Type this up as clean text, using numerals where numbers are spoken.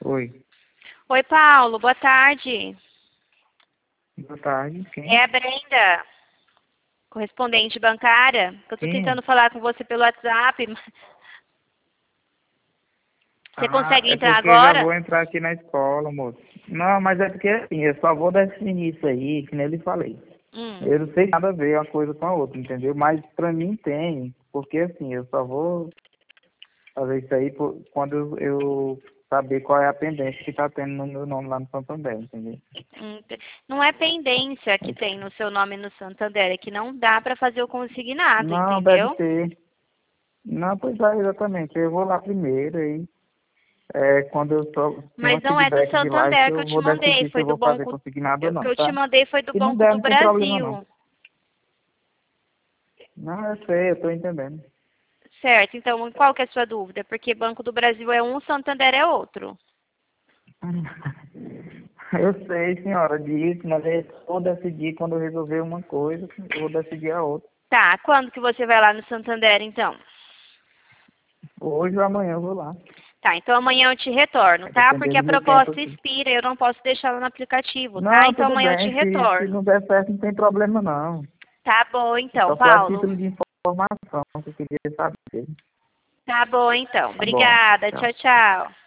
Oi, Oi, Paulo, boa tarde. boa tarde. É Quem? a Brenda, correspondente bancária. Eu tô Quem? tentando falar com você pelo WhatsApp. Você Ah, consegue é entrar porque eu já agora? vou entrar aqui na escola, moço. Não, mas é porque assim, eu só vou definir isso aí, que nem eu lhe falei. Hum. Eu não sei nada a ver uma coisa com a outra, entendeu? Mas pra mim tem, porque assim, eu só vou fazer isso aí quando eu saber qual é a pendência que tá tendo no meu nome lá no Santander, entendeu? hum. Não é pendência que tem no seu nome no Santander, é que não dá para fazer o consignado, Não, deve entendeu? ter. Não, pois é, exatamente. Eu vou lá primeiro aí. Quando eu tenho Mas um não é do feedback de lá, é que Santander que eu eu te vou mandei, decidir se foi eu do vou fazer banco. consignado ou O que não, eu te tá? mandei foi do Se não Banco der, do não tem problema não. Brasil. Não, eu sei, eu tô entendendo. Certo, então qual que é a sua dúvida? Porque Banco do Brasil é um, Santander é outro. Eu sei, senhora, disso, mas eu vou decidir quando eu resolver uma coisa, eu vou decidir a outra. Tá, quando que você vai lá no Santander, então? Hoje ou amanhã eu vou lá. Tá, então amanhã eu te retorno, Vai tá? depender Porque a do meu tempo proposta aqui. expira, eu não posso deixá-la no aplicativo, tá? Não, Então tudo amanhã eu te bem, se retorno. não der certo não tem problema não. Tá bom, então, Só foi a Paulo. título de informação que eu queria saber. Tá bom, então. Tá bom, Obrigada. tchau. Tchau, tchau.